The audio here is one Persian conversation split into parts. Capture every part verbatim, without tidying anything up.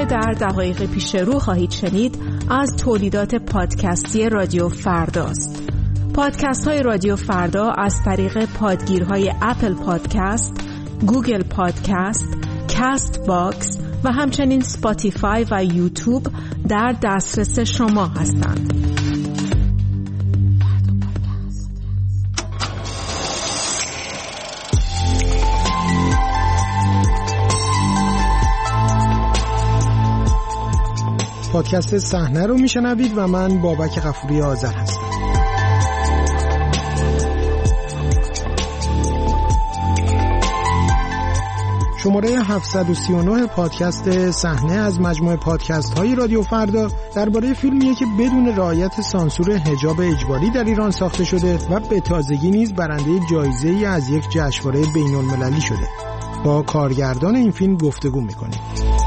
که در دقایق پیش رو خواهید شنید از تولیدات پادکستی رادیو فرداست. پادکست های رادیو فردا از طریق پادگیرهای اپل پادکست، گوگل پادکست، کاست باکس و همچنین اسپاتیفای و یوتیوب در دسترس شما هستند. پادکست صحنه رو میشنوید و من بابک غفوری آذر هستم. شماره هفتصد و سی و نه پادکست صحنه از مجموعه پادکست های رادیو فردا درباره فیلمیه که بدون رعایت سانسور حجاب اجباری در ایران ساخته شده و به تازگی نیز برنده جایزه‌ای از یک جشنواره بین‌المللی شده. با کارگردان این فیلم گفتگو می‌کنیم.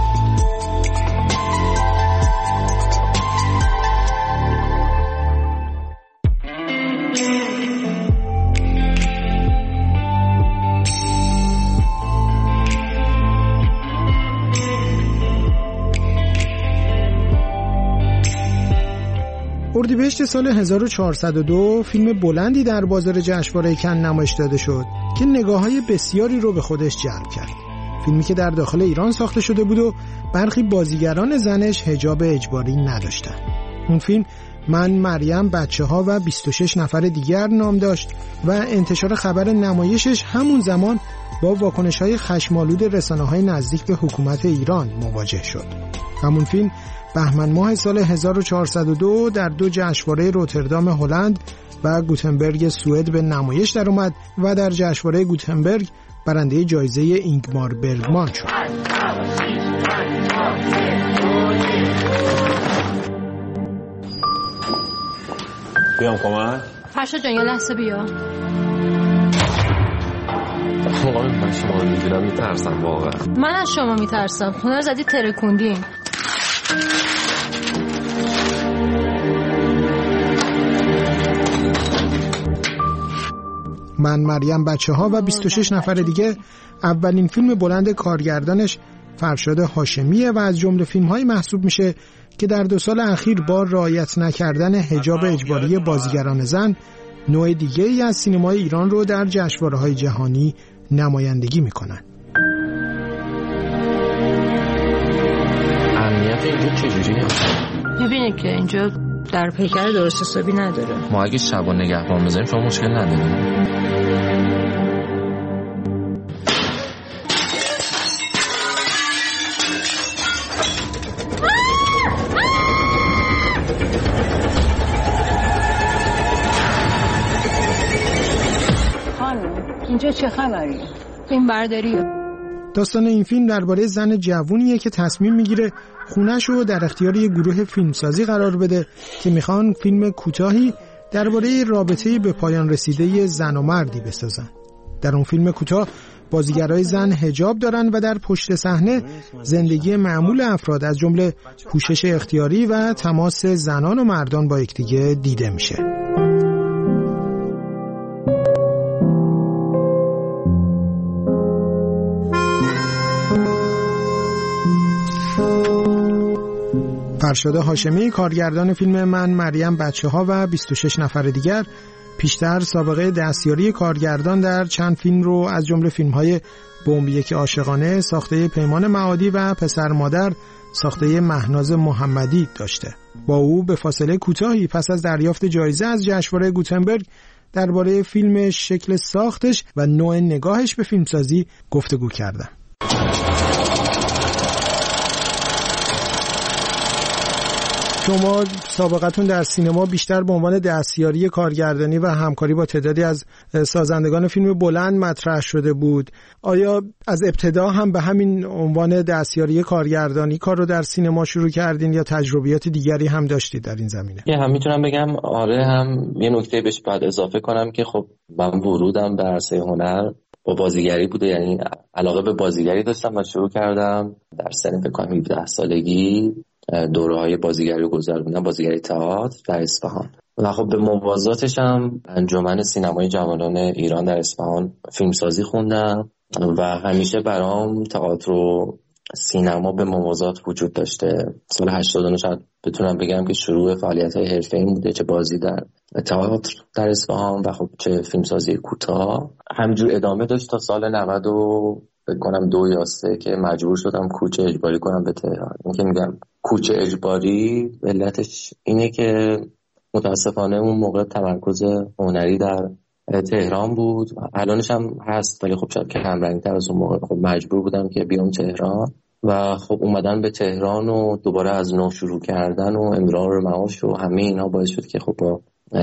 اردیبهشت سال هزار و چهارصد و دو فیلم بلندی در بازار جشنواره کن نمایش داده شد که نگاه‌های بسیاری رو به خودش جلب کرد. فیلمی که در داخل ایران ساخته شده بود و برخی بازیگران زنش حجاب اجباری نداشتن. اون فیلم من مریم بچه‌ها و بیست و شش نفر دیگر نام داشت و انتشار خبر نمایشش همون زمان با واکنش‌های خشم‌آلود رسانه‌های نزدیک به حکومت ایران مواجه شد. همون فیلم بهمن ماه سال هزار و چهارصد و دو در دو جشنواره روتردام هلند و گوتنبرگ سوئد به نمایش در اومد و در جشنواره گوتنبرگ برنده جایزه اینگمار برگمان شد. بیام کمک؟ فرشاد جان یه لحظه بیا. واقعا من شما رو می‌بینم میترسم واقعا. من از شما میترسم. خونه رو زدی ترکوندین. من مریم بچه‌ها و بیست و شش نفر دیگه اولین فیلم بلند کارگردانش فرشاد هاشمیه و از جمله فیلم‌های محسوب میشه که در دو سال اخیر با رعایت نکردن حجاب اجباری بازیگران زن نوع دیگه‌ای از سینمای ایران رو در جشنواره‌های جهانی نمایندگی میکنن. امنیت اینجا چجوریه؟ میبینی که اینجا در پیکر درست حسابی نداره. ما اگه شبا نگهبان بذاریم شما مشکل نداریم. خانم اینجا چه خبریه؟ این برداریه. داستان این فیلم درباره زن جوونیه که تصمیم میگیره خونش رو در اختیار یک گروه فیلمسازی قرار بده که میخوان فیلم کوتاهی درباره رابطه به پایان رسیده زن و مردی بسازن. در اون فیلم کوتاه بازیگرای زن حجاب دارن و در پشت صحنه زندگی معمول افراد از جمله پوشش اختیاری و تماس زنان و مردان با یکدیگه دیده میشه. فرشاد هاشمی کارگردان فیلم من مریم بچه‌ها و بیست و شش نفر دیگر پیشتر سابقه دستیاری کارگردان در چند فیلم رو از جمله فیلم‌های بمب یک عاشقانه ساخته پیمان معادی و پسر مادر ساخته مهناز محمدی داشته. با او به فاصله کوتاهی پس از دریافت جایزه از جشنواره گوتنبرگ درباره فیلم شکل ساختش و نوع نگاهش به فیلمسازی گفتگو کردم. شما سابقتون در سینما بیشتر به عنوان دستیاری کارگردانی و همکاری با تعدادی از سازندگان فیلم بلند مطرح شده بود. آیا از ابتدا هم به همین عنوان دستیاری کارگردانی کار رو در سینما شروع کردین یا تجربیات دیگری هم داشتید در این زمینه؟ یه هم میتونم بگم آره، هم یه نکته بهش بعد اضافه کنم که خب من ورودم به عرصه هنر با بازیگری بوده، یعنی علاقه به بازیگری داشتم و شروع کردم در سن فکر کنم هفده سالگی دوره‌های بازیگری رو گذروندم، بازیگری تئاتر در اصفهان و خب به موازاتش هم انجمن سینمای جوانان ایران در اصفهان فیلمسازی خوندم و همیشه برام تئاتر و سینما به موازات وجود داشته. سال هشتاد و نه شاید بتونم بگم که شروع فعالیت‌های حرفه‌ای بوده، چه بازی در تئاتر در اصفهان و خب چه فیلمسازی کوتاه. همینجور ادامه داشت تا سال نود و فکر کنم دو یا سه که مجبور شدم کوچ اجباری کنم به تهران. این که میگم کوچ اجباری علتش اینه که متاسفانه اون موقع تمرکز هنری در تهران بود، الانش هم هست ولی خب شاید کم رنگ‌تر از اون موقع. خب مجبور بودم که بیام تهران و خب اومدن به تهران و دوباره از نو شروع کردن و امرار معاش و همه اینا باعث شد که خب با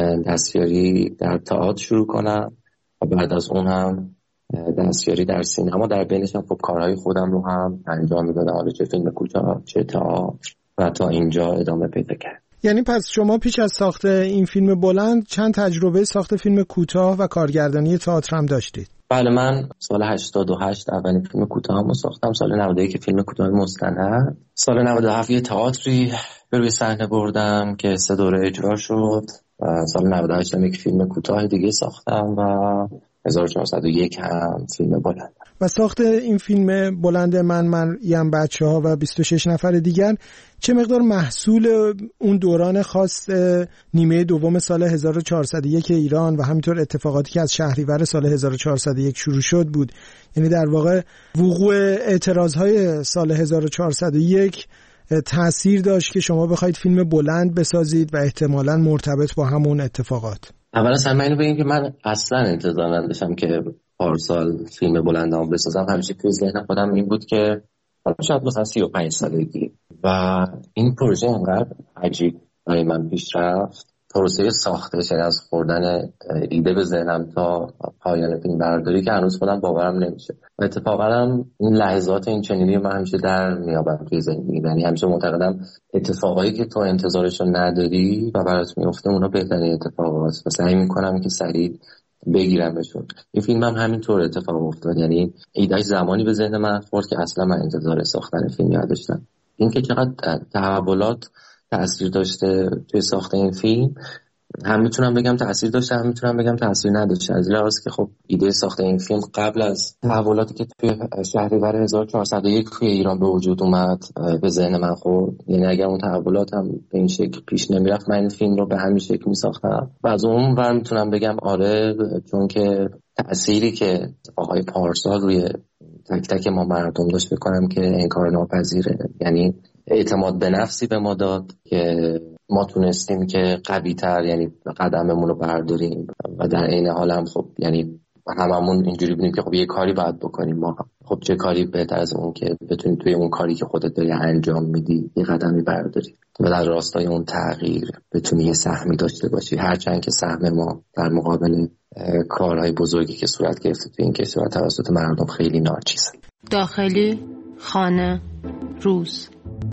دستیاری در تئاتر شروع کنم و بعد از اون هم دستیاری در سینما. در بینش هم خب کارهای خودم رو هم انجام میدادم، حالا چه فیلم کوتاه چه تئاتر، و تا اینجا ادامه پیدا کرد. یعنی پس شما پیش از ساخت این فیلم بلند چند تجربه ساخت فیلم کوتاه و کارگردانی تئاتر هم داشتید؟ بله، من سال هشتاد و هشت اولین فیلم کوتاهمو ساختم، سال نود و یک فیلم کوتاه مستند، سال نود و هفت یه تئاتری به روی صحنه بردم که سه دوره اجرا شد و سال نود و هشت هم یک فیلم کوتاه دیگه ساختم و هزار و چهارصد و یک هم فیلم بلند. و ساخت این فیلم بلند من مریم بچه ها و بیست و شش نفر دیگر چه مقدار محصول اون دوران خاص نیمه دوم سال هزار و چهارصد و یک ایران و همینطور اتفاقاتی که از شهریور سال هزار و چهارصد و یک شروع شد بود؟ یعنی در واقع وقوع اعتراضهای سال هزار و چهارصد و یک تأثیر داشت که شما بخواید فیلم بلند بسازید و احتمالاً مرتبط با همون اتفاقات؟ اولا سلام اینو بگیم که من اصلا انتظار نداشتم که پارسال فیلم بلندام بسازم. همیشه توی ذهن خودم این بود که شاید مثلا سی و پنج سالگی و این پروژه انقدر عجیب برای من پیش رفت. پروسه ساختش از خوردن ایده به ذهنم تا پایان فیلم برداری که هنوز خودم باورم نمیشه. و اتفاقا هم این لحظات این چنینی من همیشه در میابم توی زندگی. یعنی همیشه معتقدم اتفاقایی که تو انتظارش رو نداری و برات میفته اونا بهترین اتفاقات و سعی میکنم که سریع بگیرمشون. این فیلم هم همینطور اتفاق افتاد. یعنی ایدهش زمانی به ذهن من خورد که اصلا من انتظار ساختن فیلم نداشتم. این که چقدر تحولات تأثیر داشته توی ساخت این فیلم، هم میتونم بگم تأثیر داشته هم میتونم بگم تأثیر نداشته. از لحاظ که خب ایده ساخت این فیلم قبل از تحولاتی که توی شهریور هزار و چهارصد و یک توی ایران به وجود اومد به ذهن من خورد. یعنی اگر اون تحولات هم به این شکل پیش نمیرفت من این فیلم رو به همین شکل میساختم. و از اون ور میتونم بگم آره، چون که تأثیری که آقای پارسال روی تک تک ما مردم داشت بکنم که انکار ناپذیره. یعنی اعتماد به نفسی به ما داد که ما تونستیم که قوی تر یعنی قدممون رو برداریم و در عین حال هم خب یعنی هممون اینجوری بودیم که خب یه کاری باید بکنیم ما. خب چه کاری بهتر از اون که بتونی توی اون کاری که خودت داری انجام میدی یه قدمی برداری و در راستای اون تغییر بتونی یه سهمی داشته باشی، هرچند که سهم ما در مقابل کارهای بزرگی که صورت گرفته توی این کشور توسط مردم خیلی ناچیزه. داخلی، خانه، روز،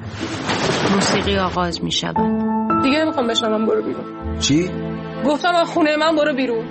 موسیقی آغاز می شود. دیگه نمیخوام بشنوم، برو بیرون. چی؟ گفتم از خونه من برو بیرون.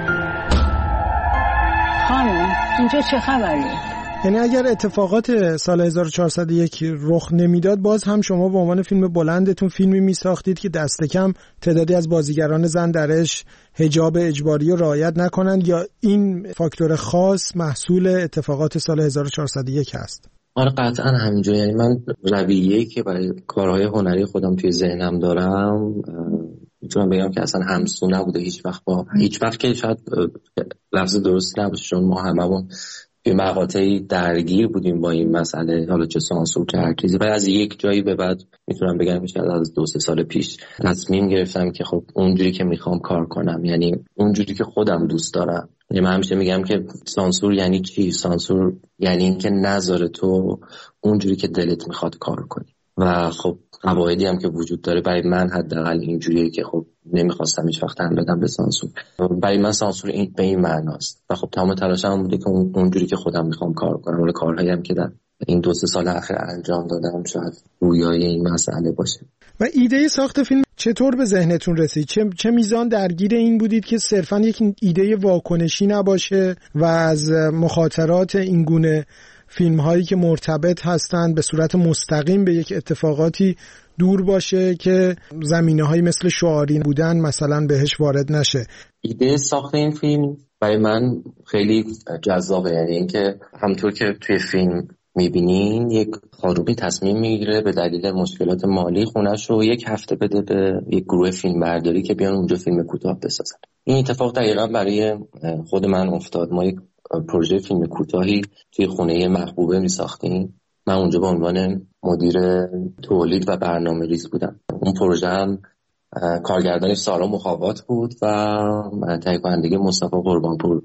خانم اینجا چه خبریه؟ یعنی اگر اتفاقات سال هزار و چهارصد و یک رخ نمیداد باز هم شما به عنوان فیلم بلندتون فیلمی میساختید که دست کم تعدادی از بازیگران زن درش حجاب اجباری رو رعایت نکنند، یا این فاکتور خاص محصول اتفاقات سال هزار و چهارصد و یک هست؟ آره قطعا همینجور. یعنی من رویه‌ای که برای کارهای هنری خودم توی ذهنم دارم میتونم بگم که اصلا همسو نبوده هیچ وقت با هیچ وقت که شاید لفظ درست نباشه، چون ما هممون توی مقاطعی درگیر بودیم با این مسئله، حالا چه سانسور چه هر چیزی. و از یک جایی به بعد میتونم بگم که شاید از دو سه سال پیش تصمیم گرفتم که خب اونجوری که میخوام کار کنم، یعنی اونجوری که خودم دوست دارم. یعنی من همیشه میگم که سانسور یعنی چی؟ سانسور یعنی این که نذاره تو اونجوری که دلت میخواد کار کنی. و خب قواعدی هم که وجود داره برای من حداقل اینجوریه که خب نمیخواستم هیچ وقت تن بدم به سانسور. برای من سانسور این به این معناست و خب تمام تلاشم بوده که اونجوری که خودم میخوام کار کنم. ولی کارهایی هم که در این دو سه سال اخیر انجام دادم شاید رویای این مسئله باشه. و ایده ساخت فیلم چطور به ذهنتون رسید؟ چه چه میزان درگیر این بودید که صرفاً یک ایده واکنشی نباشه و از مخاطرات این گونه فیلم هایی که مرتبط هستند به صورت مستقیم به یک اتفاقاتی دور باشه که زمینه هایی مثل شعاری بودن مثلا بهش وارد نشه؟ ایده ساخت این فیلم برای من خیلی جذابه. یعنی اینکه همونطور که توی فیلم میبینین یک خانومی تصمیم میگیره به دلیل مشکلات مالی خونش رو یک هفته بده به یک گروه فیلم برداری که بیان اونجا فیلم کوتاه بسازن. این اتفاق دقیقا برای خود من افتاد. ما یک پروژه فیلم کوتاهی توی خونه محبوبه میساختیم. من اونجا به عنوان مدیر تولید و برنامه ریز بودم. اون پروژه هم کارگردان سارا مخابات بود و تهیه کننده مصطفی قربانپور.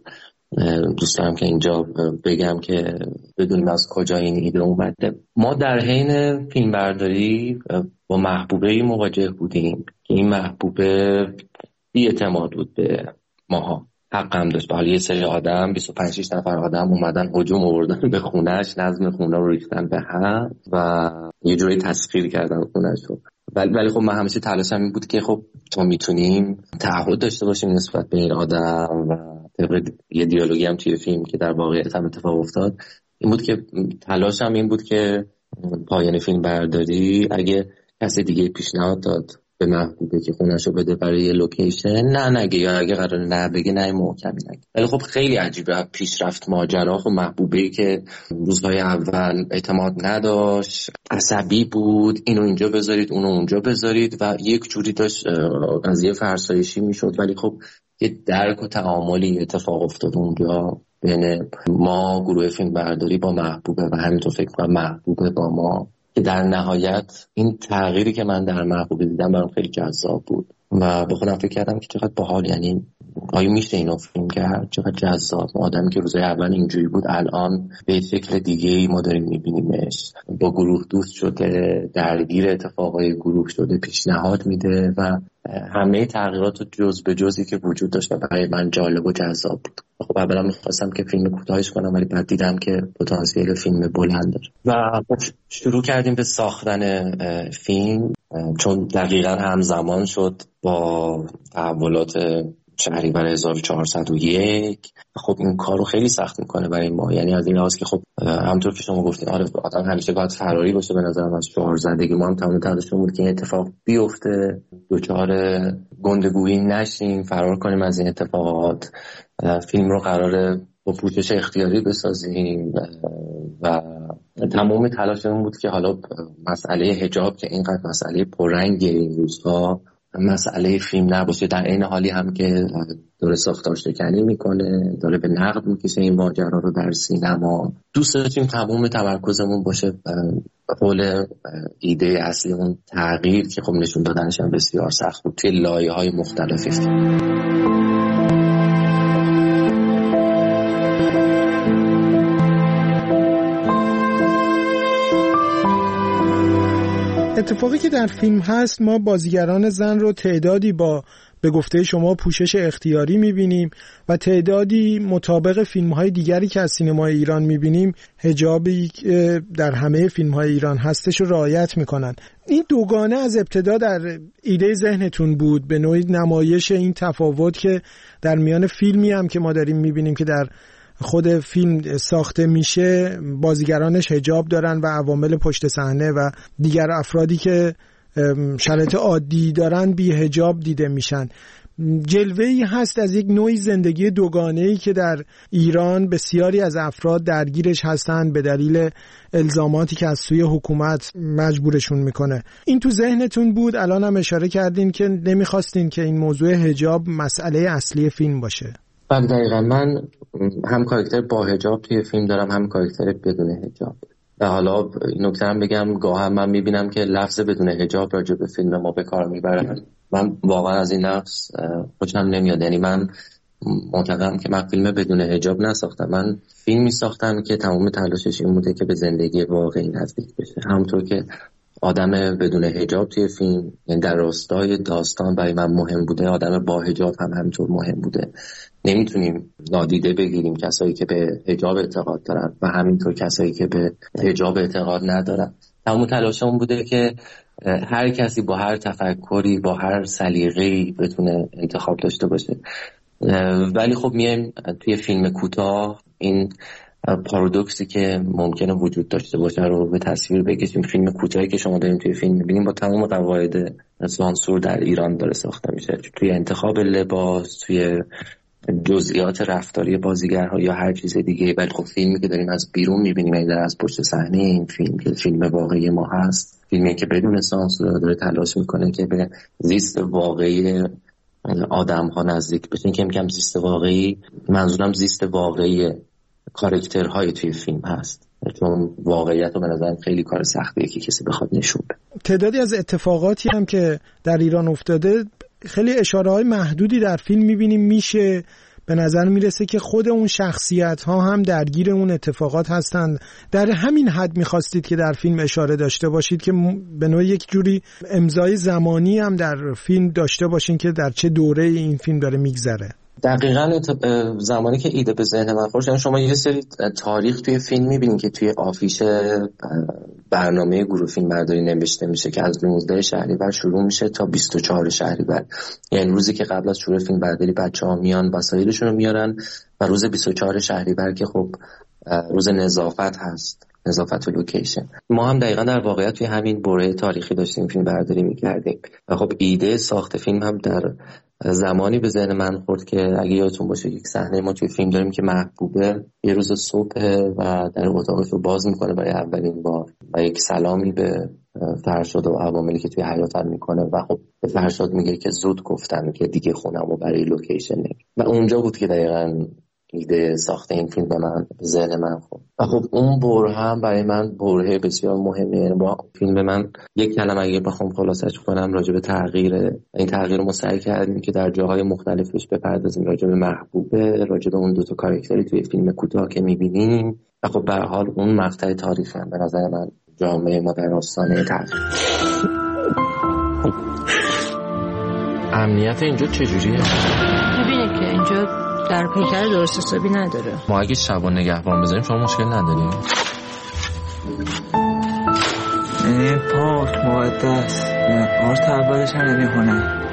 دوست دارم که اینجا بگم که بدونیم از کجا این ایده اومده. ما در حین فیلم برداری با محبوبه مواجه بودیم که این محبوبه بی اعتماد بود به ماها. حق هم داشت. حالا یه سری آدم بیست و پنج شش نفر آدم اومدن هجوم آوردن به خونش، نظم خونه رو ریختن به هم و یه جوری تسخیر کردن خونش رو. ولی ولی خب من همیشه تلاشم این بود که خب ما میتونیم تعهد داشته باشیم نسبت به این آدم و طبق یه دیالوگی هم توی فیلم که در واقعیت هم اتفاق افتاد این بود که تلاشم این بود که پایان فیلم برداری اگه کسی دیگه پیشنهاد داد به محبوبه که خونش رو بده برای یه لوکیشن نه نگه، یا اگه قرار نه بگه نه محکمی نگه. ولی خب خیلی عجیبه پیشرفت ماجرا. خب محبوبه‌ای که روزهای اول اعتماد نداشت، عصبی بود، اینو اینجا بذارید اونو اونجا بذارید و یک جوری داشت قضیه فرسایشی میشد. ولی خب یه درک و تعاملی اتفاق افتاد اونجا بین ما گروه فیلم برداری با محبوبه و همینطور فکر کنم محبوبه با ما، که در نهایت این تغییری که من در محبوبه دیدم برام خیلی جذاب بود و به خودم فکر کردم که چقدر باحال، یعنی آیا میشه اینو فیلم کرد؟ چقدر جذاب. آدمی که روزای اول اینجوری بود الان به شکل دیگه‌ای ما داریم میبینیمش، با گروه دوست شده، درگیر اتفاقای گروه شده، پیشنهاد میده و همه تغییرات جز به جزی که وجود داشت و برای من جالب و جذاب بود. خب اولا میخواستم که فیلم کوتاهش کنم ولی بعد دیدم که پتانسیل فیلم بلند داره و شروع کردیم به ساختن فیلم، چون دقیقاً همزمان شد با تحولات شهریور هزار و چهارصد و یک. خب این کارو خیلی سخت میکنه برای ما، یعنی از این لحاظ که خب همونطور که شما گفتین آره آدم همیشه باید فراری باشه. به نظرم از شعار زدگی ما هم تمام تلاشمون بود که این اتفاق بیفته، دوچار گندگویی نشیم، فرار کنیم از این اتفاقات. فیلم رو قراره با پوشش اختیاری بسازیم و تمام تلاشمون بود که حالا مسئله حجاب که اینقدر مسئله پررنگ این روزها مسئله فیلم نباشه، در این حالی هم که داره ساختار شکنی میکنه، داره به نقد میکشه این ماجرا رو در سینما. دوست داشتیم تمام تمرکزمون باشه حول ایده اصلی اون تغییر که خب نشون دادنش هم بسیار سخت بود توی لایه‌های مختلفی. اتفاقی که در فیلم هست، ما بازیگران زن رو تعدادی با به گفته شما پوشش اختیاری میبینیم و تعدادی مطابق فیلم‌های دیگری که از سینمای ایران میبینیم حجابی در همه فیلم‌های ایران هستش رو رعایت میکنن. این دوگانه از ابتدا در ایده ذهنتون بود به نوعی نمایش این تفاوت که در میان فیلمی هم که ما داریم میبینیم که در خود فیلم ساخته میشه بازیگرانش حجاب دارن و عوامل پشت صحنه و دیگر افرادی که شرایط عادی دارن بی حجاب دیده میشن. جلوه‌ای هست از یک نوعی زندگی دوگانه‌ای که در ایران بسیاری از افراد درگیرش هستن به دلیل الزاماتی که از سوی حکومت مجبورشون میکنه. این تو ذهنتون بود؟ الان هم اشاره کردین که نمیخواستین که این موضوع حجاب مسئله اصلی فیلم باشه. بله دقیقا. من هم کاراکتر با حجاب توی فیلم دارم هم کاراکتر بدون حجاب. و حالا این نکته هم بگم گاه هم من میبینم که لفظ بدون حجاب راجع به فیلم ما به کار میبرن. من واقعا از این لفظ خوشم نمیاد. یعنی من معتقدم که من فیلم بدون حجاب نساختم، من فیلمی ساختم که تمام تلاشش این بوده که به زندگی واقعی نزدیک بشه. همونطور که آدم بدون حجاب توی فیلم یعنی در راستای داستان برای من مهم بوده، آدم با حجاب هم همینطور مهم بوده. نمیتونیم نادیده بگیریم کسایی که به حجاب اعتقاد دارن و همینطور کسایی که به حجاب اعتقاد ندارن. تمام تلاشمون بوده که هر کسی با هر تفکری با هر سلیقه‌ای بتونه انتخاب داشته باشه. ولی خب میایم توی فیلم کوتاه این پارادوکسی که ممکنه وجود داشته باشه رو به تصویر بکشیم. فیلم کوتاهی که شما داریم توی فیلم می‌بینیم با تمام قواعد سانسور در ایران داره ساخته میشه، توی انتخاب لباس، توی جزئیات رفتاری بازیگرها یا هر چیز دیگه، ولی خب فیلمی که داریم از بیرون می‌بینیم، یعنی از پشت صحنه این فیلم که فیلم واقعی ما هست، فیلمی که بدون سانسور داره تلاش میکنه که به زیست واقعی آدم‌ها نزدیک بشه. که میگم زیست واقعی، منظورم زیست واقعی کاراکترهای توی فیلم هست، چون واقعیت رو به نظرم خیلی کار سختیه که کسی بخواد نشون بده. تعدادی از اتفاقاتی هم که در ایران افتاده خیلی اشاره‌های محدودی در فیلم می‌بینیم. میشه به نظر میرسه که خود اون شخصیت ها هم درگیر اون اتفاقات هستند. در همین حد میخواستید که در فیلم اشاره داشته باشید که به نوعی یک جوری امضای زمانی هم در فیلم داشته باشین که در چه دوره این فیلم داره میگذره؟ دقیقاً زمانی که ایده به ذهن من خورد، شما یه سری تاریخ توی فیلم می‌بینید که توی آفیش برنامه گروه فیلم برداری نوشته میشه که از نوزده شهریور شروع میشه تا بیست و چهار شهریور، یعنی روزی که قبل از شروع فیلم برداری بچه‌ها میان وسایلشون رو میارن و روز بیست و چهار شهریور که خب روز نظافت هست، نظافت و لوکیشن. ما هم دقیقاً در واقعیت توی همین بره تاریخی داشتیم فیلم برداری می‌کردیم و خب ایده ساخت فیلم هم در زمانی به ذهن من خورد که اگه یادتون باشه یک صحنه ما توی فیلم داریم که محبوبه یه روز صبح و در اتاقش رو باز میکنه برای اولین بار و یک سلامی به فرشاد و عواملی که توی حیاتن میکنه و خب به فرشاد میگه که زود گفتن که دیگه خونمو برای لوکیشن نمی و اونجا بود که دقیقاً ایده ساخت این فیلم به من به ذهن من خورد. و خب اون بره هم برای من بره بسیار مهمه. با فیلم من یک کلمه اگه بخوام خلاصش کنم راجع به تغییر، این تغییر رو سعی کردیم که در جاهای مختلفش بپردازیم، راجع به محبوبه، راجع به اون دو تا کاراکتری توی فیلم کوتاه که می‌بینیم و خب به هر حال اون مقطع تاریخی هم به نظر من جامعه ما در آستانه تغییر. امنیت اینجا چجوریه؟ ببینید که اینجا در پیکر درست حسابی نداره. ما اگه شبا نگهبان بذاریم شما مشکل نداریم؟ این پارک مقدس، پارت اولش هم نمیخونه.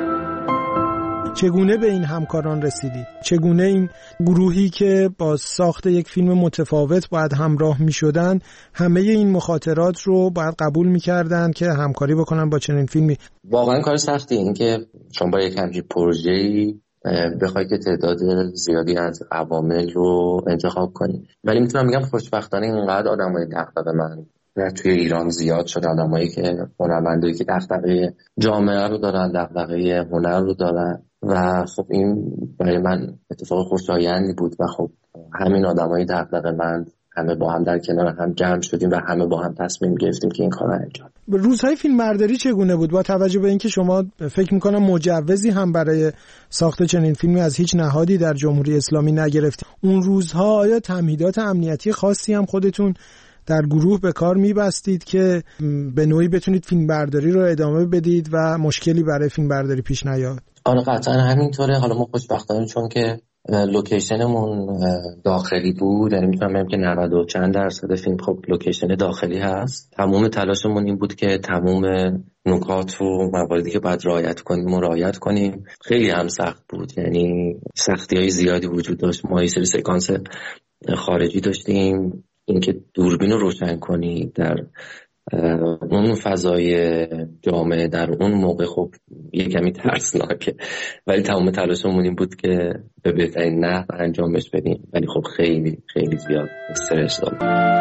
چگونه به این همکاران رسیدید؟ چگونه این گروهی که با ساخت یک فیلم متفاوت باید همراه می شدن همه این مخاطرات رو باید قبول می کردن که همکاری بکنن با چنین فیلمی؟ واقعا کار سختیه این که شما با یک همچین پروژه‌ای بخوای که تعداد زیادی از عوامل رو انتخاب کنی، ولی میتونم بگم خوشبختانه اینقدر آدمای دغدغه من و توی ایران زیاد شد، آدمایی که هنرمندایی که دغدغه جامعه رو دارن، دغدغه هنر رو دارن و خب این برای من اتفاق خوشایندی بود و خب همین آدمای دغدغه من همه با هم در کنار هم جمع شدیم و همه با هم تصمیم گرفتیم که این کار رو انجام بدیم. روزهای فیلم برداری چگونه بود با توجه به اینکه شما فکر میکنم مجوزی هم برای ساخت چنین فیلمی از هیچ نهادی در جمهوری اسلامی نگرفتید؟ اون روزها آیا تمهیدات امنیتی خاصی هم خودتون در گروه به کار میبستید که به نوعی بتونید فیلم برداری رو ادامه بدید و مشکلی برای فیلم برداری پیش نیاد؟ آره قطعا همینطوره. حالا ما خوشبختانه چون که لوکیشنمون داخلی بود، یعنی میتونم بگم که نود و چند درصد فیلم خب لوکیشن داخلی هست. تمام تلاشمون این بود که تمام نکات و مواردی که باید رعایت کنیم و رعایت کنیم. خیلی هم سخت بود، یعنی سختی‌های زیادی وجود داشت. ما یه سری سکانس خارجی داشتیم، اینکه دوربین رو روشن کنی در اون فضای جامعه در اون موقع خب یه کمی ترسناکه، ولی تمام تلاشمون این بود که به بهترین نحو انجامش بدیم، ولی خب خیلی خیلی زیاد استرس داشت.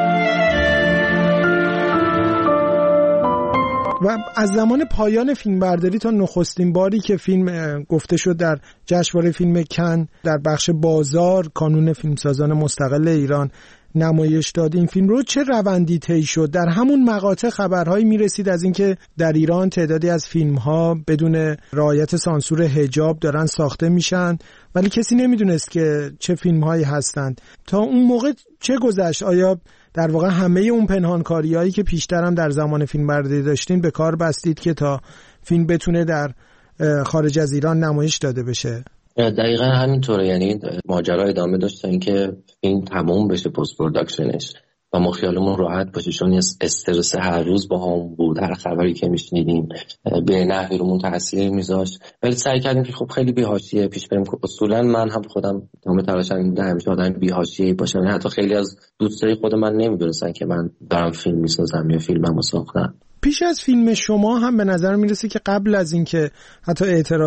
و از زمان پایان فیلم برداری تا نخستین باری که فیلم گفته شد در جشنواره فیلم کن در بخش بازار کانون فیلمسازان مستقل ایران نمایش داد، این فیلم رو چه روندی طی شد؟ در همون مقاطع خبرهایی میرسید از اینکه در ایران تعدادی از فیلم‌ها بدون رعایت سانسور حجاب دارن ساخته میشن، ولی کسی نمیدونست که چه فیلم‌هایی هستند. تا اون موقع چه گذشت؟ آیا در واقع همه اون پنهانکاری‌هایی که پیشتر هم در زمان فیلم برداری داشتین به کار بستید که تا فیلم بتونه در خارج از ایران نمایش داده بشه؟ دقیقا همینطوره، یعنی ماجرا ادامه داشت تا اینکه این تموم بشه پست پروداکشنش و ما خیالمون راحت باشه، چون استرس هر روز با هم بود، هر خبری که میشنیدیم به نحوی رومون تاثیر میذاشت، ولی سعی کردیم که خب خیلی بی‌حاشیه پیش بریم. اصولا من هم خودم تمام تلاشم بوده همیشه آدم بی‌حاشیه‌ای باشم، یعنی حتی خیلی از دوستای خود من نمیدونستن که من دارم فیلم میسازم یا فیلممو ساختم. پیش از فیلم شما هم به نظر میرسه که قبل از اینکه حتی اعتراض